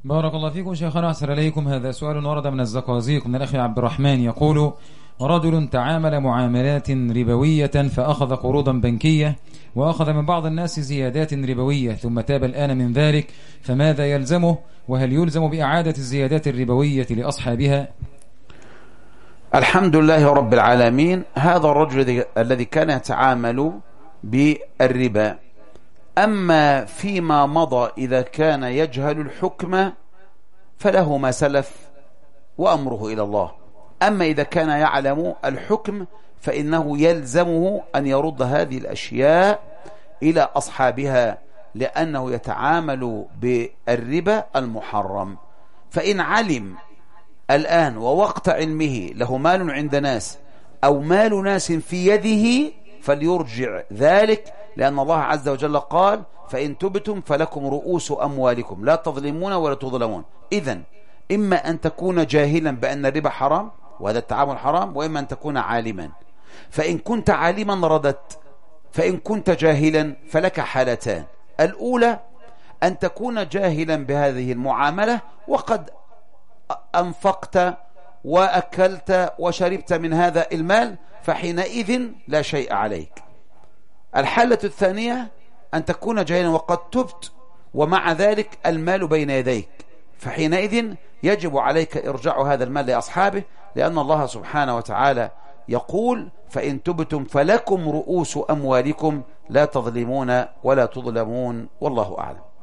بارك الله فيكم شيخنا، أحسن إليكم. هذا سؤال ورد من الزقازيق من الأخ عبد الرحمن، يقول: رجل تعامل معاملات ربوية فأخذ قروضا بنكية وأخذ من بعض الناس زيادات ربوية ثم تاب الآن من ذلك، فماذا يلزمه؟ وهل يلزم بإعادة الزيادات الربوية لأصحابها؟ الحمد لله رب العالمين. هذا الرجل الذي كان يتعامل بالربا، أما فيما مضى إذا كان يجهل الحكم فله ما سلف وأمره إلى الله. أما إذا كان يعلم الحكم فإنه يلزمه أن يرد هذه الأشياء إلى أصحابها، لأنه يتعامل بالربا المحرم. فإن علم الآن ووقت علمه له مال عند ناس أو مال ناس في يده فليرجع ذلك، لأن الله عز وجل قال: فإن تبتم فلكم رؤوس أموالكم لا تظلمون ولا تظلمون. إذن إما أن تكون جاهلا بأن الربا حرام وهذا التعامل حرام، وإما أن تكون عالما. فإن كنت عالما رددت، فإن كنت جاهلا فلك حالتان: الأولى أن تكون جاهلا بهذه المعاملة وقد أنفقت وأكلت وشربت من هذا المال، فحينئذ لا شيء عليك. الحالة الثانية أن تكون جاهلا وقد تبت ومع ذلك المال بين يديك، فحينئذ يجب عليك إرجاع هذا المال لأصحابه، لأن الله سبحانه وتعالى يقول: فإن تبتم فلكم رؤوس أموالكم لا تظلمون ولا تظلمون، والله أعلم.